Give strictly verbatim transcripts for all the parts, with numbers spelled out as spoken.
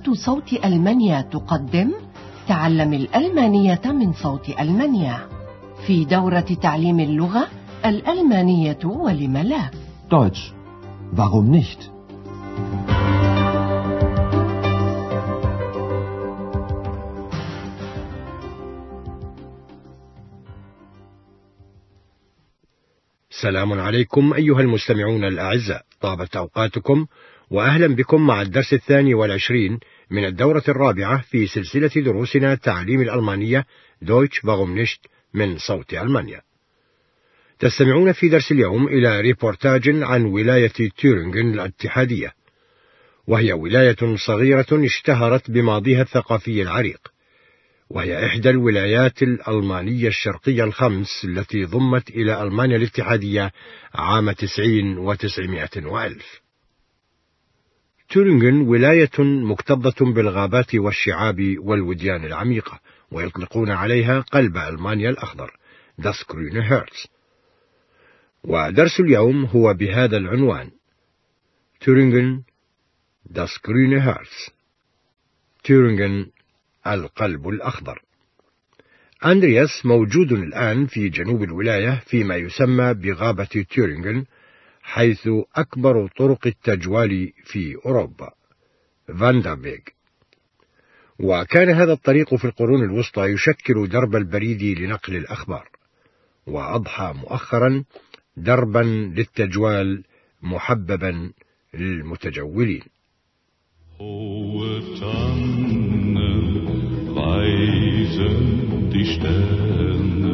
إذاعة صوت ألمانيا تقدم تعلم الألمانية من صوت ألمانيا في دورة تعليم اللغة الألمانية ولم لا. Deutsch. Warum nicht? السلام عليكم أيها المستمعون الأعزاء، طابت أوقاتكم وأهلا بكم مع الدرس الثاني والعشرين من الدورة الرابعة في سلسلة دروسنا تعليم الألمانية Deutsch warum nicht من صوت ألمانيا. تستمعون في درس اليوم إلى ريبورتاج عن ولاية تيورينغن الاتحادية، وهي ولاية صغيرة اشتهرت بماضيها الثقافي العريق، وهي إحدى الولايات الألمانية الشرقية الخمس التي ضمت إلى ألمانيا الاتحادية عام تسعين وتسعمائة وألف. تورينغن ولاية مكتظة بالغابات والشعاب والوديان العميقة، ويطلقون عليها قلب ألمانيا الأخضر Das grüne Herz. ودرس اليوم هو بهذا العنوان: تورينغن Das grüne Herz. تورينغن القلب الأخضر. أندرياس موجود الآن في جنوب الولاية فيما يسمى بغابة تورينغن، حيث أكبر طرق التجوال في أوروبا فاندربيغ. وكان هذا الطريق في القرون الوسطى يشكل درب البريد لنقل الأخبار، وأضحى مؤخرا دربا للتجوال محببا للمتجولين. Weisen die Sterne,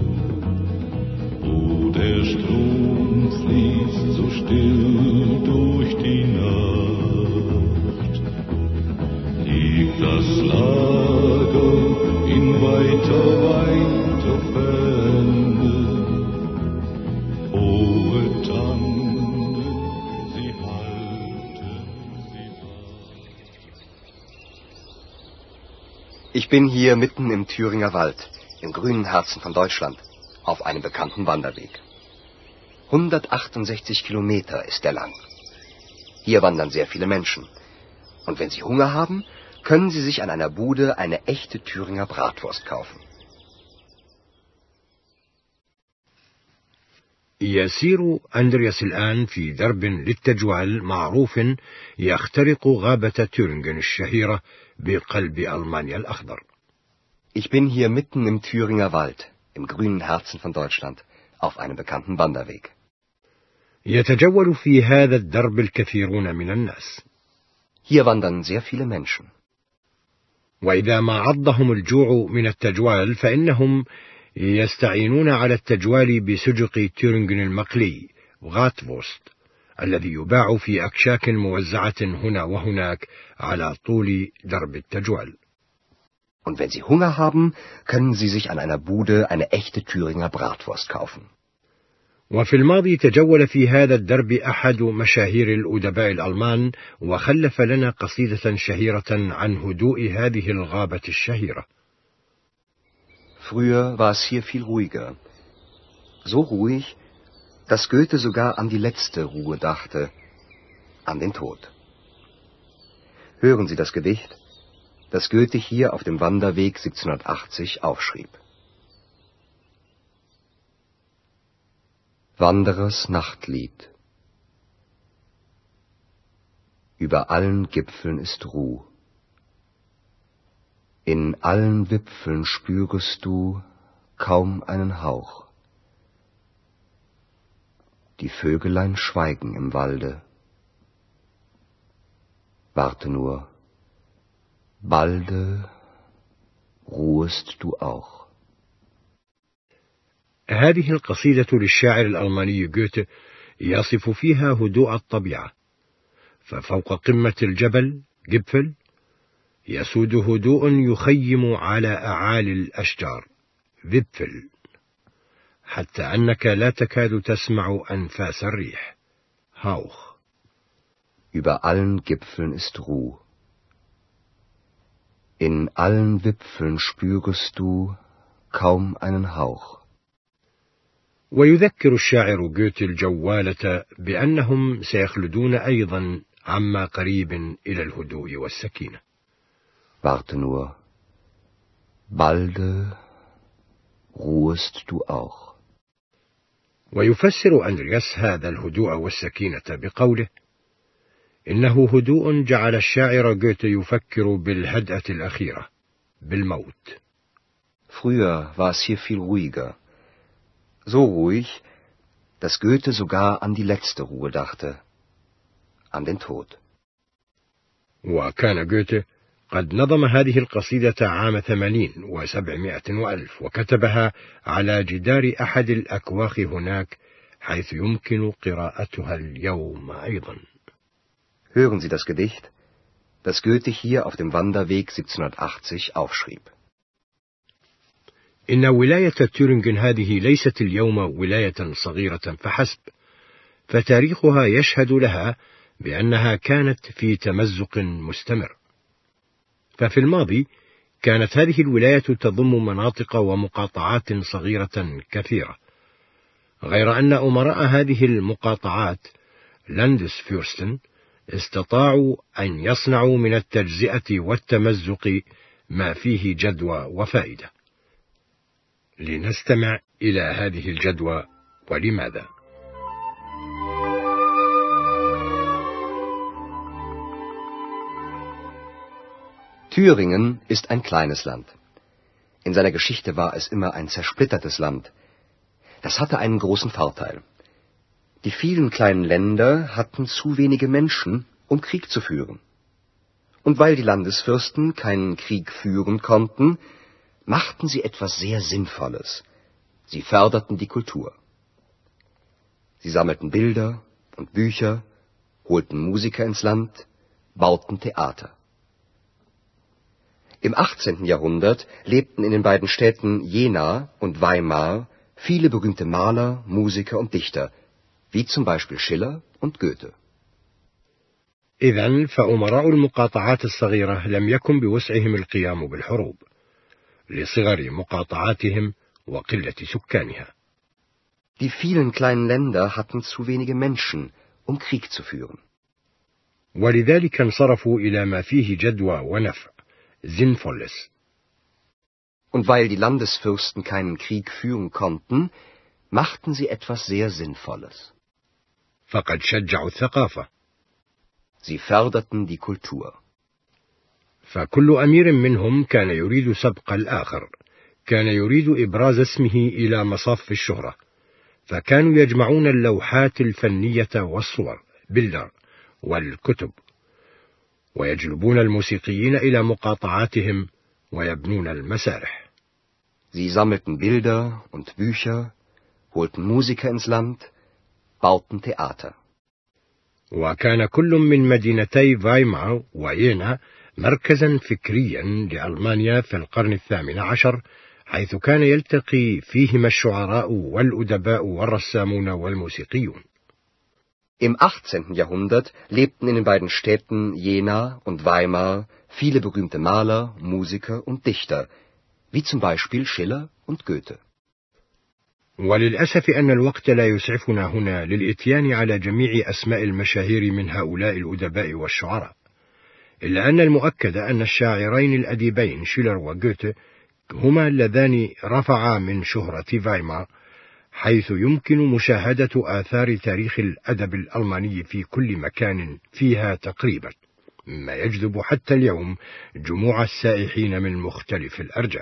wo der Strom fließt so still durch die Nacht, liegt das Lager in weiter, weiter Ferne, hohe Tannen, sie halten sie wach. Ich bin hier mitten im Thüringer Wald, im grünen Herzen von Deutschland, auf einem bekannten Wanderweg. hundertachtundsechzig Kilometer ist er lang. Hier wandern sehr viele Menschen. Und wenn Sie Hunger haben, können Sie sich an einer Bude eine echte Thüringer Bratwurst kaufen. يسير أندرياس الآن في درب للتجوال معروف يخترق غابة تورينغن الشهيرة بقلب ألمانيا الأخضر. Ich bin hier mitten im Thüringer Wald, im grünen Herzen von Deutschland, auf einem bekannten Wanderweg. يتجول في هذا الدرب الكثيرون من الناس. Hier wandern sehr viele Menschen. وإذا ما عضهم الجوع من التجوال فإنهم يستعينون على التجوال بسجق تورينغن المقلي غاتفوست، الذي يباع في أكشاك موزعة هنا وهناك على طول درب التجوال. Und wenn Sie Hunger haben, können Sie sich an einer Bude eine echte Thüringer Bratwurst kaufen. وفي الماضي تجول في هذا الدرب أحد مشاهير الأدباء الألمان، وخلف لنا قصيدة شهيرة عن هدوء هذه الغابة الشهيرة. Früher war es hier viel ruhiger. So ruhig, dass Goethe sogar an die letzte Ruhe dachte, an den Tod. Hören Sie das Gedicht, das Goethe hier auf dem Wanderweg siebzehnhundertachtzig aufschrieb. Wanderers Nachtlied. Über allen Gipfeln ist Ruh. In allen Wipfeln spürest du kaum einen Hauch. Die Vögelein schweigen im Walde. Warte nur, balde ruhest du auch. هذه القصيدة للشاعر الألماني جوته يصف فيها هدوء الطبيعة، ففوق قمة الجبل جبفل يسود هدوء يخيم على أعالي الأشجار فيبفل، حتى أنك لا تكاد تسمع أنفاس الريح هاوخ. Über allen Gipfeln ist Ruh. In allen Wipfeln spürest du kaum einen Hauch. ويذكر الشاعر جوته الجوالة بأنهم سيخلدون أيضا عما قريب إلى الهدوء والسكينة. Warte nur. Balde ruhest du auch. ويفسر أندرياس هذا الهدوء والسكينة بقوله: إنه هدوء جعل الشاعر جوته يفكر بالهدأة الأخيرة، بالموت. Früher war es hier viel ruhiger. So ruhig, dass Goethe sogar an die letzte Ruhe dachte, an den Tod. وكان جوته قد نظم هذه القصيدة عام ثمانين وسبعمائة وألف، وكتبها على جدار أحد الأكواخ هناك، حيث يمكن قراءتها اليوم أيضا. Hören Sie das Gedicht, das Goethe hier auf dem Wanderweg siebzehnhundertachtzig aufschrieb. إن ولاية تورينغن هذه ليست اليوم ولاية صغيرة فحسب، فتاريخها يشهد لها بأنها كانت في تمزق مستمر. ففي الماضي كانت هذه الولاية تضم مناطق ومقاطعات صغيرة كثيرة، غير أن أمراء هذه المقاطعات لاندسفيرستن استطاعوا أن يصنعوا من التجزئة والتمزق ما فيه جدوى وفائدة. لنستمع إلى هذه الجدوى ولماذا. Thüringen ist ein kleines Land. In seiner Geschichte war es immer ein zersplittertes Land. Das hatte einen großen Vorteil. Die vielen kleinen Länder hatten zu wenige Menschen, um Krieg zu führen. Und weil die Landesfürsten keinen Krieg führen konnten, machten sie etwas sehr Sinnvolles. Sie förderten die Kultur. Sie sammelten Bilder und Bücher, holten Musiker ins Land, bauten Theater. Im achtzehnten Jahrhundert lebten in den beiden Städten Jena und Weimar viele berühmte Maler, Musiker und Dichter, wie zum Beispiel Schiller und Goethe. إذن فأمراء المقاطعات الصغيرة لم يكن بوسعهم القيام بالحروب، لصغر مقاطعاتهم وقلة سكانها. Die vielen kleinen Länder hatten zu wenige Menschen, um Krieg zu führen. ولذلك انصرفوا إلى ما فيه جدوى ونفع، sinnvolles. Und weil die Landesfürsten keinen Krieg führen konnten, machten sie etwas sehr Sinnvolles. فقد شجعوا الثقافة. Sie förderten die Kultur. فكل أمير منهم كان يريد سبق الآخر، كان يريد إبراز اسمه إلى مصاف الشهرة، فكانوا يجمعون اللوحات الفنية والصور بالدر والكتب، ويجلبون الموسيقيين إلى مقاطعاتهم ويبنون المسارح. Sie sammelten Bilder und Bücher, holten Musiker ins Land, bauten Theater. وكان كل من مدينتي فايمار ويينا مركزا فكريا لألمانيا في القرن الثامن عشر، حيث كان يلتقي فيهما الشعراء والأدباء والرسامون والموسيقيون. Im achtzehnten Jahrhundert lebten in den beiden Städten Jena und Weimar viele berühmte Maler, Musiker und Dichter, wie zum Beispiel Schiller und Goethe. وللأسف أن الوقت لا يسعفنا هنا للإتيان على جميع أسماء المشاهير من هؤلاء الأدباء والشعراء، إلا أن المؤكد أن الشاعرين الأديبين شيلر وغوته هما اللذان رفعا من شهرة فايمار، حيث يمكن مشاهدة آثار تاريخ الأدب الألماني في كل مكان فيها تقريبا، مما يجذب حتى اليوم جموع السائحين من مختلف الأرجاء.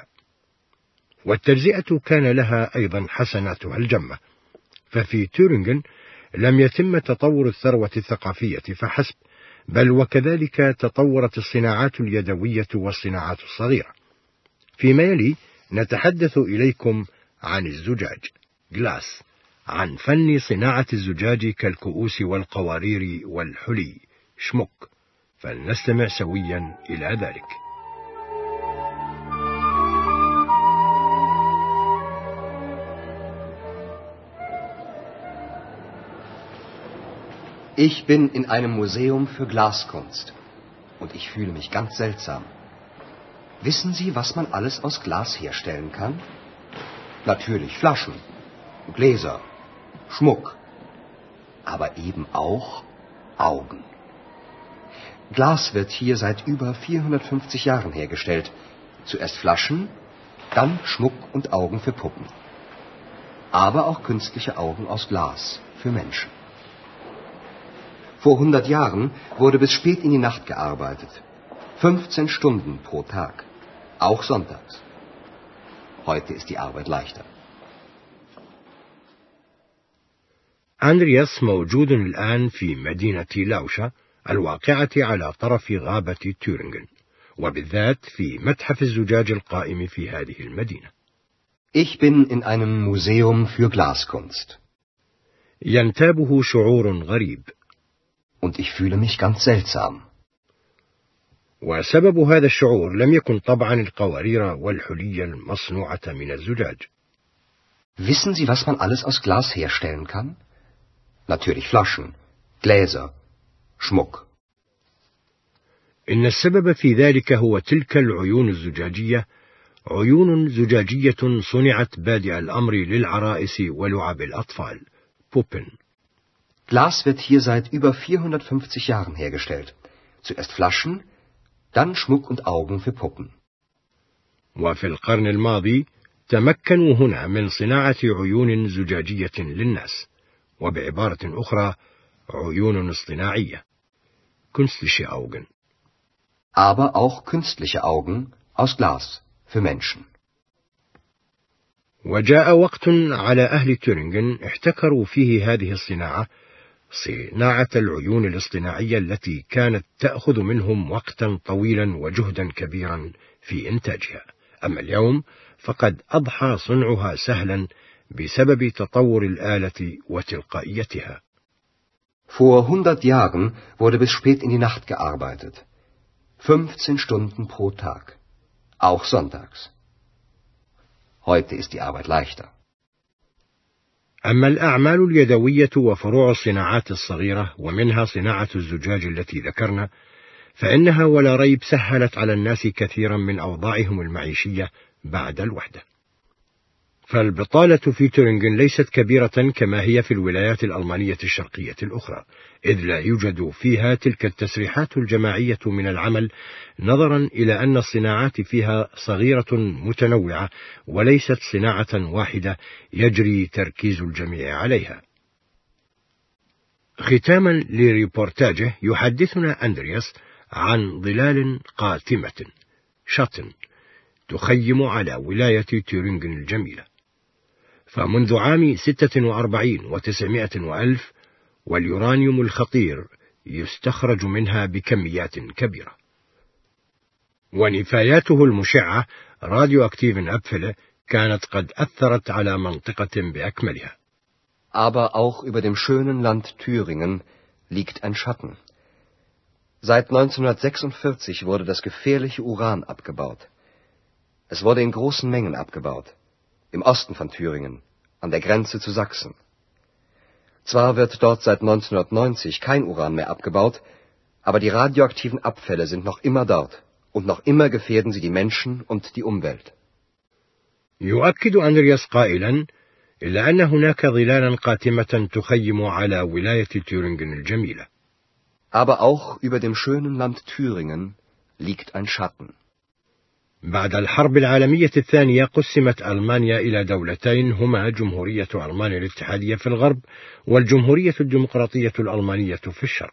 والتجزئة كان لها أيضا حسناتها الجمة، ففي تورينغن لم يتم تطور الثروة الثقافية فحسب، بل وكذلك تطورت الصناعات اليدوية والصناعات الصغيرة. فيما يلي نتحدث إليكم عن الزجاج جلاس، عن فن صناعة الزجاج كالكؤوس والقوارير والحلي شموك، فلنستمع سويا إلى ذلك. Ich bin in einem Museum für Glaskunst und ich fühle mich ganz seltsam. Wissen Sie, was man alles aus Glas herstellen kann? Natürlich Flaschen, Gläser, Schmuck, aber eben auch Augen. Glas wird hier seit über vierhundertfünfzig Jahren hergestellt. Zuerst Flaschen, dann Schmuck und Augen für Puppen. Aber auch künstliche Augen aus Glas für Menschen. Vor hundert Jahren wurde bis spät in die Nacht gearbeitet. fünfzehn Stunden pro Tag. Auch sonntags. Heute ist die Arbeit leichter. أندرياس موجود الآن في مدينة لاوشا الواقعة على طرف غابة تورينغن، وبالذات في متحف الزجاج القائم في هذه المدينة. Ich bin in einem Museum für Glaskunst. ينتابه شعور غريب. Und ich fühle mich ganz seltsam. وسبب هذا الشعور لم يكن طبعا القوارير والحلي المصنوعة من الزجاج. Wissen Sie, was man alles aus Glas herstellen kann? Natürlich Flaschen, Gläser, Schmuck. إن السبب في ذلك هو تلك العيون الزجاجية، عيون زجاجية صنعت بادئ الأمر للعرائس ولعب الأطفال، Puppen. Glas wird hier seit über vierhundertfünfzig Jahren hergestellt. Zuerst Flaschen, dann Schmuck und Augen für Puppen. وفي القرن الماضي تمكنوا هنا من صناعة عيون زجاجية للناس، وبعبارة أخرى عيون اصطناعية، künstliche Augen. Aber auch künstliche Augen aus Glas für Menschen. وجاء وقت على أهل تورينغن احتكروا فيه هذه الصناعة، صناعة العيون الاصطناعية التي كانت تأخذ منهم وقتا طويلا وجهدا كبيرا في إنتاجها. أما اليوم فقد أضحى صنعها سهلا بسبب تطور الآلة وتلقائيتها. Vor hundert Jahren wurde bis spät in die Nacht gearbeitet. fünfzehn Stunden pro Tag. Auch sonntags. Heute ist die Arbeit leichter. أما الأعمال اليدوية وفروع الصناعات الصغيرة ومنها صناعة الزجاج التي ذكرنا، فإنها ولا ريب سهلت على الناس كثيرا من أوضاعهم المعيشية بعد الوحدة. فالبطالة في تورينغن ليست كبيرة كما هي في الولايات الألمانية الشرقية الأخرى، إذ لا يوجد فيها تلك التسريحات الجماعية من العمل، نظرا إلى أن الصناعات فيها صغيرة متنوعة وليست صناعة واحدة يجري تركيز الجميع عليها. ختاما لريبورتاجه يحدثنا أندرياس عن ظلال قاتمة شاتن تخيم على ولاية تورينغن الجميلة. فمنذ عام ستة وأربعين وتسعمائة وألف واليورانيوم الخطير يستخرج منها بكميات كبيرة، ونفاياته المشعة راديو أكتيفن أبفله كانت قد أثرت على منطقة بأكملها. Aber auch über dem schönen Land Thüringen liegt ein Schatten. Seit neunzehnhundertsechsundvierzig wurde das gefährliche Uran abgebaut. Es wurde in großen Mengen abgebaut, im Osten von Thüringen, an der Grenze zu Sachsen. Zwar wird dort seit neunzehnhundertneunzig kein Uran mehr abgebaut, aber die radioaktiven Abfälle sind noch immer dort und noch immer gefährden sie die Menschen und die Umwelt. يؤكد أندرياس قائلا: إلا أن هناك ظلالا قاتمة تخيم على ولاية تورينغن الجميلة. Aber auch über dem schönen Land Thüringen liegt ein Schatten. بعد الحرب العالمية الثانية قسمت ألمانيا إلى دولتين، هما جمهورية ألمانيا الاتحادية في الغرب والجمهورية الديمقراطية الألمانية في الشرق.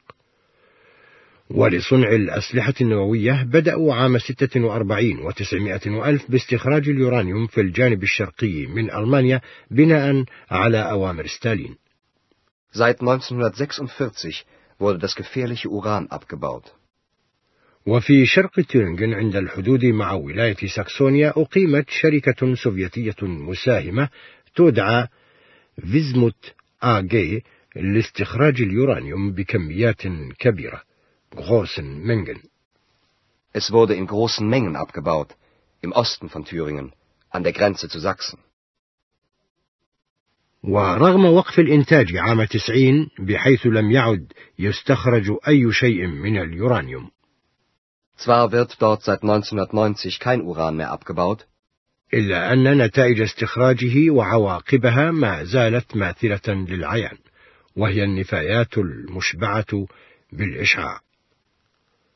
ولصنع الأسلحة النووية بدأوا عام ستة وأربعين وتسعمائة وألف باستخراج اليورانيوم في الجانب الشرقي من ألمانيا بناء على أوامر ستالين. Seit neunzehnhundertsechsundvierzig wurde das gefährliche Uran abgebaut. وفي شرق تورينغن عند الحدود مع ولاية ساكسونيا أقيمت شركة سوفيتية مساهمة تدعى فيزموت آجي لاستخراج اليورانيوم بكميات كبيرة. großen Mengen. Es wurde in großen Mengen abgebaut, im Osten von Thüringen, an der Grenze zu Sachsen. ورغم وقف الإنتاج عام تسعين بحيث لم يعد يستخرج أي شيء من اليورانيوم. Zwar wird dort seit neunzehnhundertneunzig kein Uran mehr abgebaut, إلا أن نتائج استخراجه وعواقبها ما زالت ماثلة للعيان، وهي النفايات المشبعة بالإشعاع.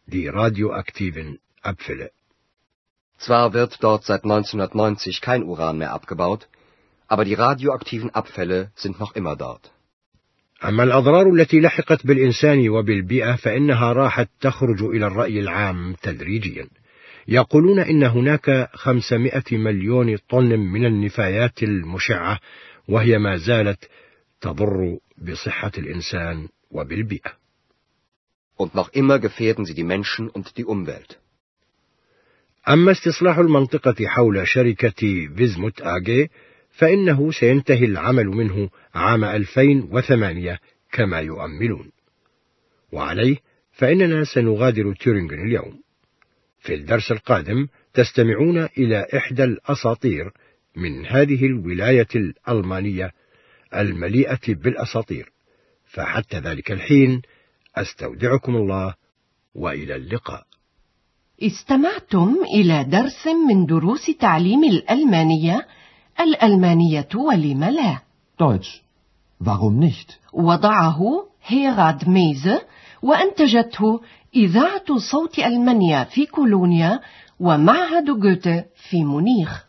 die radioaktiven Abfälle. Zwar wird dort seit neunzehnhundertneunzig kein Uran mehr abgebaut, aber die radioaktiven Abfälle sind noch immer dort. أما الأضرار التي لحقت بالإنسان وبالبيئة فإنها راحت تخرج إلى الرأي العام تدريجيا. يقولون إن هناك خمسمائة مليون طن من النفايات المشعة، وهي ما زالت تضر بصحة الإنسان وبالبيئة. Und noch immer gefährden sie die Menschen und die Umwelt. أما استصلاح المنطقة حول شركة فيزموت آجي فإنه سينتهي العمل منه عام ألفين وثمانية كما يؤملون، وعليه فإننا سنغادر تورينغن اليوم. في الدرس القادم تستمعون إلى إحدى الأساطير من هذه الولاية الألمانية المليئة بالأساطير، فحتى ذلك الحين أستودعكم الله وإلى اللقاء. استمعتم إلى درس من دروس تعليم الألمانية. الألمانية ولم لا؟ Deutsch. Warum nicht? وضعه هيراد ميزه، وأنتجته إذاعة صوت ألمانيا في كولونيا ومعهد جوته في مونيخ.